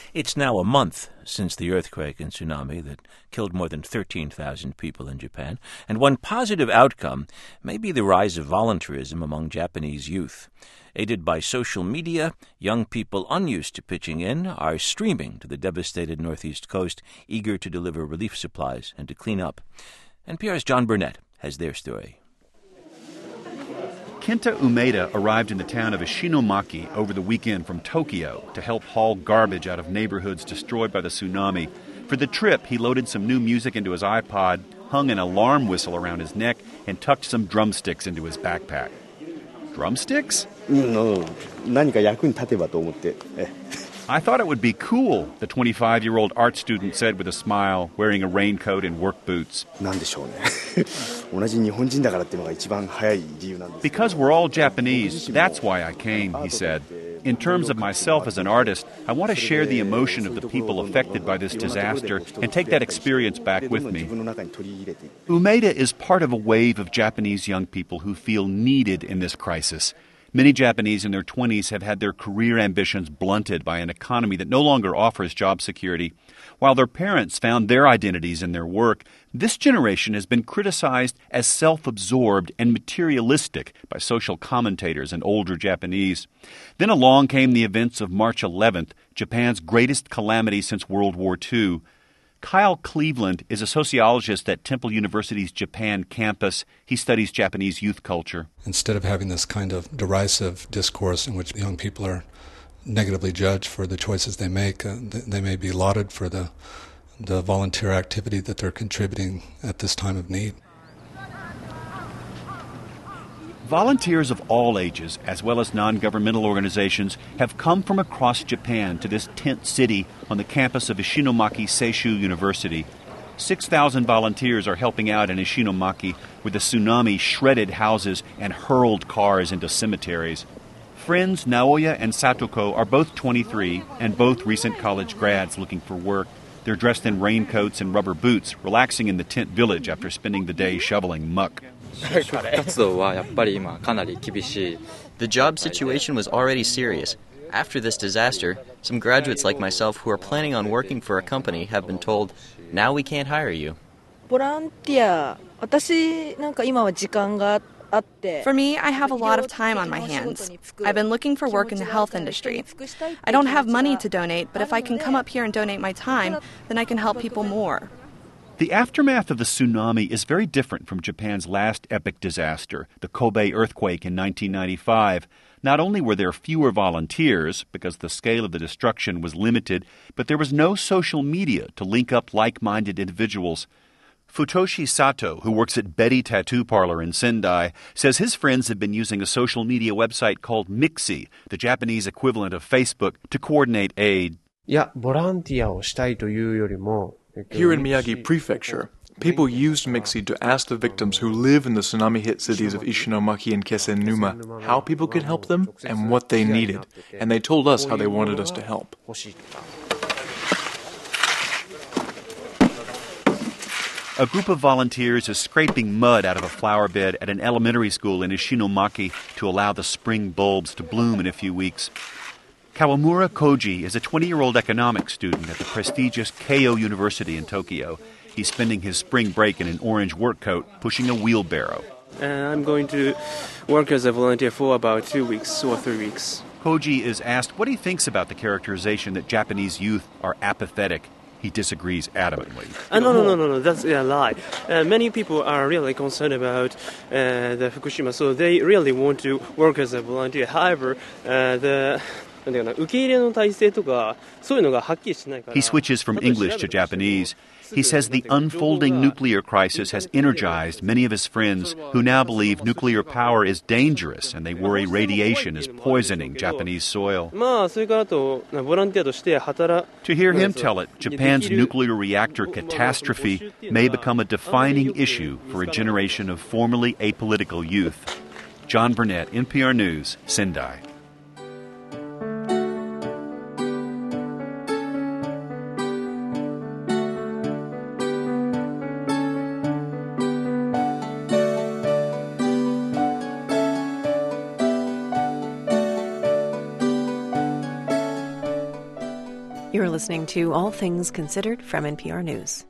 It's now a month since the earthquake and tsunami that killed more than 13,000 people in Japan, and one positive outcome may be the rise of volunteerism among Japanese youth. Aided by social media, young people unused to pitching in are streaming to the devastated northeast coast, eager to deliver relief supplies and to clean up. NPR's John Burnett has their story. Kenta Umeda arrived in the town of Ishinomaki over the weekend from Tokyo to help haul garbage out of neighborhoods destroyed by the tsunami. For the trip, he loaded some new music into his iPod, hung an alarm whistle around his neck, and tucked some drumsticks into his backpack. Drumsticks? No. I thought it would be cool, the 25-year-old art student said with a smile, wearing a raincoat and work boots. Because we're all Japanese, that's why I came, he said. In terms of myself as an artist, I want to share the emotion of the people affected by this disaster and take that experience back with me. Umeda is part of a wave of Japanese young people who feel needed in this crisis. Many Japanese in their 20s have had their career ambitions blunted by an economy that no longer offers job security. While their parents found their identities in their work, this generation has been criticized as self-absorbed and materialistic by social commentators and older Japanese. Then along came the events of March 11th, Japan's greatest calamity since World War II. Kyle Cleveland is a sociologist at Temple University's Japan campus. He studies Japanese youth culture. Instead of having this kind of derisive discourse in which young people are negatively judged for the choices they make, they may be lauded for the volunteer activity that they're contributing at this time of need. Volunteers of all ages, as well as non-governmental organizations, have come from across Japan to this tent city on the campus of Ishinomaki Seishu University. 6,000 volunteers are helping out in Ishinomaki, where the tsunami shredded houses and hurled cars into cemeteries. Friends Naoya and Satoko are both 23 and both recent college grads looking for work. They're dressed in raincoats and rubber boots, relaxing in the tent village after spending the day shoveling muck. The job situation was already serious. After this disaster, some graduates like myself who are planning on working for a company have been told, now we can't hire you. For me, I have a lot of time on my hands. I've been looking for work in the health industry. I don't have money to donate, but if I can come up here and donate my time, then I can help people more. The aftermath of the tsunami is very different from Japan's last epic disaster, the Kobe earthquake in 1995. Not only were there fewer volunteers, because the scale of the destruction was limited, but there was no social media to link up like-minded individuals. Futoshi Sato, who works at Betty Tattoo Parlor in Sendai, says his friends have been using a social media website called Mixi, the Japanese equivalent of Facebook, to coordinate aid. Here in Miyagi Prefecture, people used Mixi to ask the victims who live in the tsunami-hit cities of Ishinomaki and Kesenuma how people could help them and what they needed, and they told us how they wanted us to help. A group of volunteers is scraping mud out of a flower bed at an elementary school in Ishinomaki to allow the spring bulbs to bloom in a few weeks. Kawamura Koji is a 20-year-old economics student at the prestigious Keio University in Tokyo. He's spending his spring break in an orange work coat, pushing a wheelbarrow. I'm going to work as a volunteer for about 2 weeks or 3 weeks. Koji is asked what he thinks about the characterization that Japanese youth are apathetic. He disagrees adamantly. No, that's a lie. Many people are really concerned about the Fukushima, so they really want to work as a volunteer. However, he switches from English to Japanese. He says the unfolding nuclear crisis has energized many of his friends who now believe nuclear power is dangerous and they worry radiation is poisoning Japanese soil. To hear him tell it, Japan's nuclear reactor catastrophe may become a defining issue for a generation of formerly apolitical youth. John Burnett, NPR News, Sendai. You're listening to All Things Considered from NPR News.